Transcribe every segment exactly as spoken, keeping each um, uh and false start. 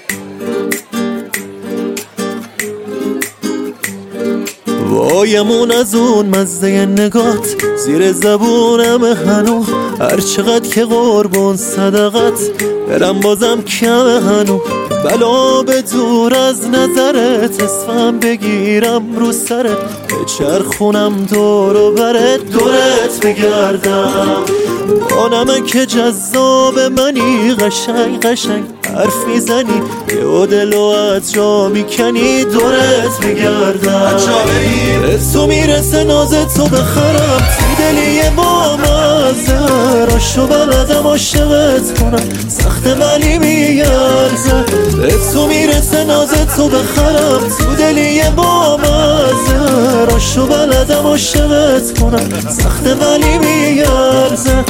وایمون از اون مزه نگات زیر زبونم هنو، هر چقدر که قربون صدقت برم بازم کم هنو. بلا به دور از نظرت اسمم بگیرم رو سرت، بچرخونم دور و برت دورت بگردم. آنمه که جذاب منی، قشنگ قشنگ حرف میزنی، یه دلو از جا میکنی دورت بگردم. تو میرسه ناز تو بخرم، تو دلی یه بامزه، راشو بلدم عاشقت کنم، سخت ولی میارزه. تو میرسه ناز تو بخرم، تو دلی یه بامزه، راشو بلدم عاشقت کنم، سخت ولی میارزه.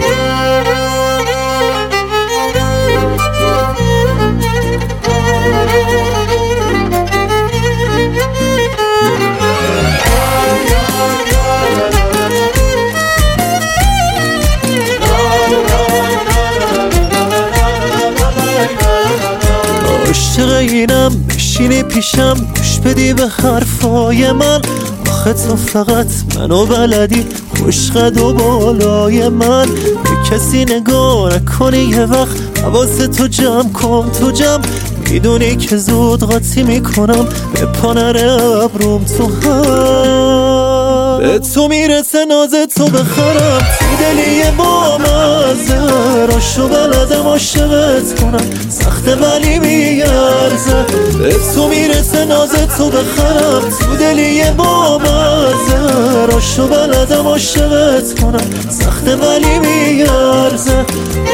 عاشق اینم بشینی پیشم، گوش بدی به حرفای من. آخه تو فقط منو بلدی، خوشقد و بالای من. به کسی نگاه نکنی یه وقت، حواست تو جمع کن تو جمع. میدونی که زود قاطی میکنم، به پانر ابروم تو هم. به تو میرسه ناز تو بخرم، تو دلی یه بامزه، راشو بلدم عاشقت کنم، سخت ولی میارزه. به تو میرسه ناز تو بخرم، تو دلی یه بامزه، راشو بلدم عاشقت کنم، سخت ولی میارزه.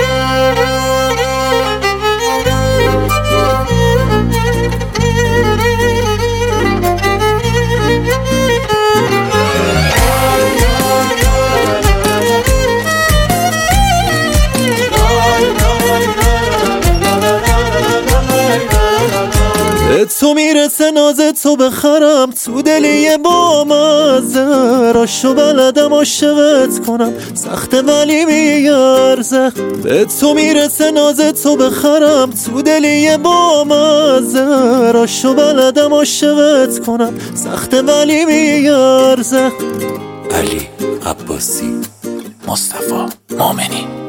به تو میرسه ناز تو بخرم، تو دلی یه بامزه، راشو بلدم عاشقت کنم، سخت ولی میارزه. به تو میرسه ناز تو بخرم، تو دلی یه بامزه، راشو بلدم عاشقت کنم، سخت ولی میارزه. علی عباسی، مصطفی مومنی.